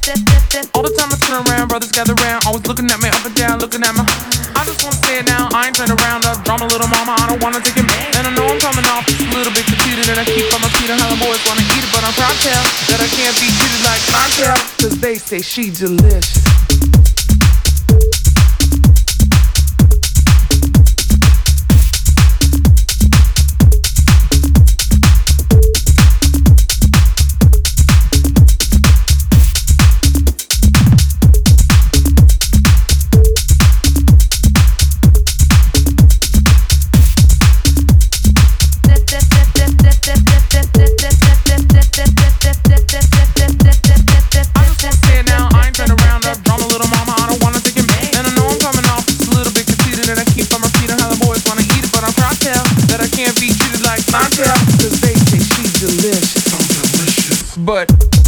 All the time I turn around, brothers gather round, always looking at me up and down, looking at me. I just wanna say it now, I ain't trying to round up drama, little mama, I don't wanna take it. And I know I'm coming off just a little bit conceited, and I keep on repeating how the boys wanna eat it, but I'm proud to tell that I can't be treated like clientele, cause they say she delicious. But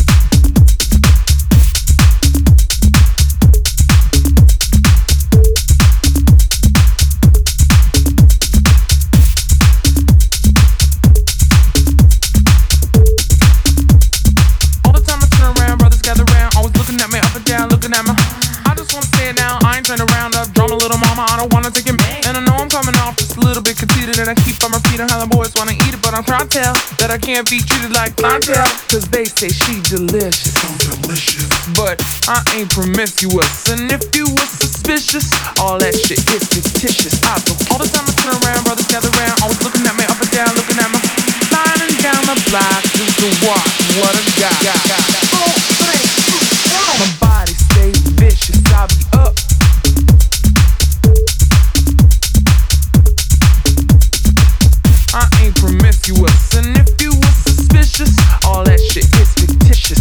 all the time I turn around, brothers gather round, always looking at me up and down, looking at me. I just wanna say it now, I ain't trying to round up drama, little mama, I don't wanna take it. And I know I'm coming off just a little bit conceited, and I keep on repeating how the boys wanna eat it, but I'm trying to tell that I can't be treated like clientele, cause they say she delicious. So delicious. But I ain't promiscuous, and if you was suspicious, all that shit is fictitious. I don't. All the time I turn around, brothers gather round, always looking at me up and down, looking at me. Sliding down the block just to watch what I got. 4, 3, 2, 1. My body stays vicious, I be up. I ain't promiscuous, and if you was suspicious, all that shit is fictitious.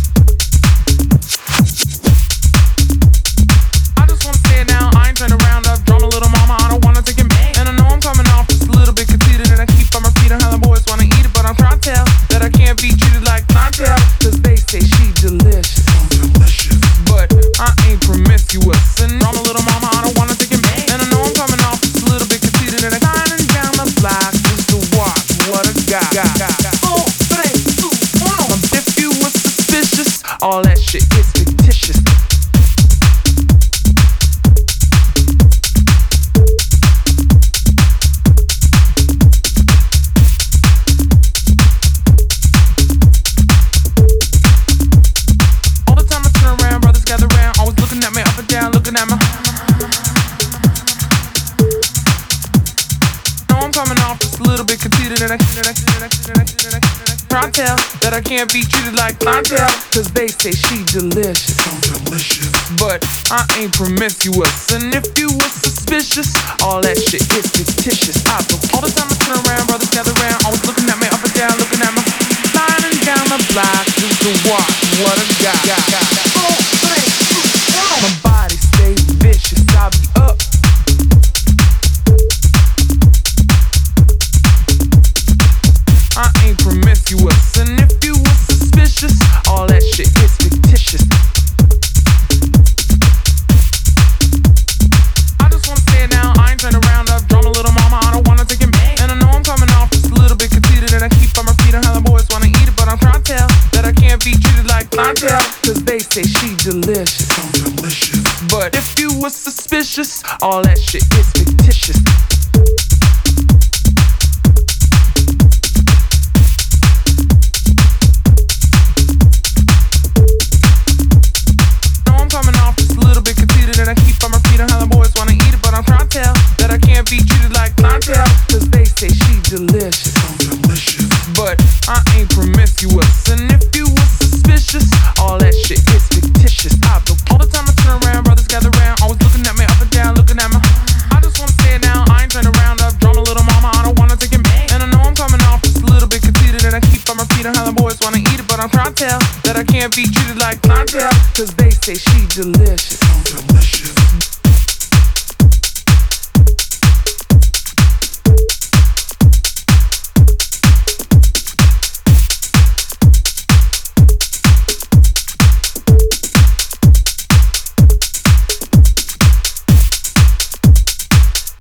I just wanna say it now, I ain't trying to round up drama, little mama, I don't wanna take it. And I know I'm coming off just a little bit conceited, and I keep on repeating how the boys wanna eat it, but I'm trying to tell that I can't be treated like clientele, cause they say she delicious. So delicious. But I ain't promiscuous, and drama, little mama, I don't wanna take it. And I know I'm coming off just a little bit conceited, and I'm sliding down the block just to watch what I got. 4, 3, 2, 1. If you was suspicious, all that shit is fictitious. All the time I turn around, brothers gather round, always looking at me up and down, looking at me. Know I'm coming off just a little bit conceited, and I try to tell that I can't be treated like clientele, cause they say she delicious. So delicious. But I ain't promiscuous, and if you was suspicious, all that shit is fictitious. I don't. All the time I turn around, brothers gather round, always looking at me up and down, looking at me. Sliding down the block just to watch what I got. 4, 3, 2, 1. My body stays vicious, I be up. I ain't promiscuous, and if you was suspicious, all that shit is fictitious. I just wanna say it now, I ain't trying to round up drama, little mama, I don't wanna take it. And I know I'm coming off just a little bit conceited, and I keep on repeating how the boys wanna eat it, but I'm trying to tell that I can't be treated like clientele, cause they say she delicious. So delicious. But if you was suspicious, all that shit is fictitious. Know I'm coming off just a little bit conceited, and I keep on repeating how the boys wanna eat it, but I'm trying to tell that I can't be treated like clientele, cause they say she delicious. So delicious. But I ain't promiscuous, and if you was suspicious, all that shit is fictitious. I don't. All the time I turn around, brothers gather round, always looking at me up and down, looking at me. I just wanna say it now, I ain't trying to round up drama, little mama, I don't wanna take it. And I know I'm coming off just a little bit conceited, and I keep on repeating how the boys wanna eat it, but I'm trying to tell that I can't be treated like clientele, cause they say she delicious. So delicious.